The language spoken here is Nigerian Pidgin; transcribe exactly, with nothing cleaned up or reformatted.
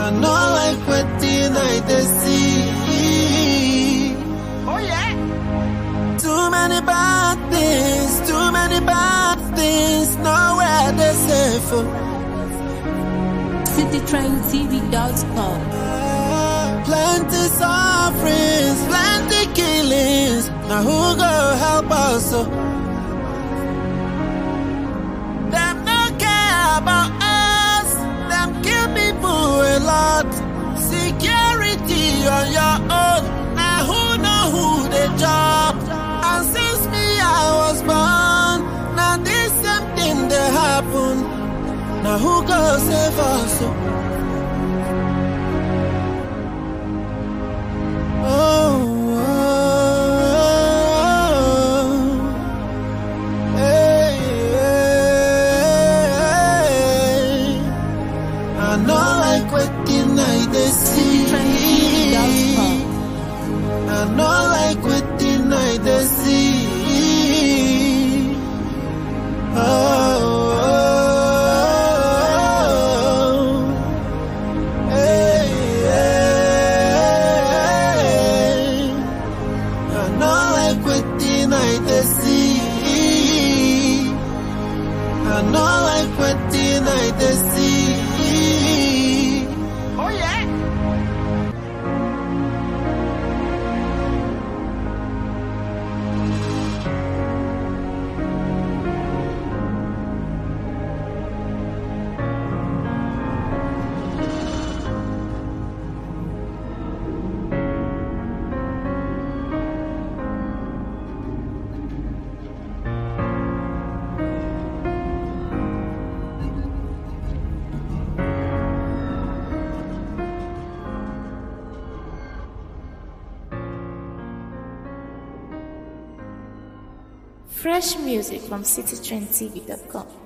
I know like wetin I dey see. Oh yeah. Too many bad things, too many bad things, nowhere they safe. city trend t v dot com. Plenty sufferings, plenty killings. Now who go help us? Oh? Them no care about us. Them kill people a lot. Security on your own. Now who know who they job? And since me I was born, now this same thing they happen. Now who go save us? Oh? Oh, oh, hey, hey, I know like wetin I dey see. I know like wetin I dey see. Oh, oh, hey, hey, I know like wetin I dey see. I know like wetin I dey see. Oh yeah. Fresh music from city trend t v dot com.